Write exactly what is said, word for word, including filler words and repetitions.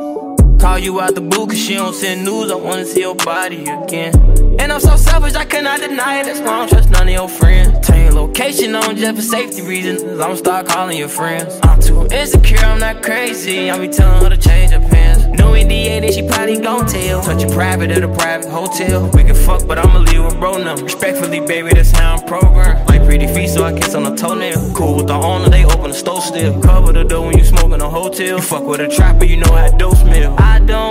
Call you out the blue cause she don't send news, I wanna see your body again. And I'm so selfish, I cannot deny it, that's why I don't trust none of your friends. Tell your location on just for safety reasons, I'ma start calling your friends. I'm too insecure, I'm not crazy, I be telling her to change her pants. No N D A that she probably gon' tell. Touch a private at a private hotel. We can fuck, but I'ma leave with bro number. Respectfully, baby, that's how I'm programmed. Like pretty feet, so I kiss on the toenail. Cool with the owner, they open the stove still. Cover the door when you smoke in a hotel. You fuck with a trapper, you know how dope smell. I don't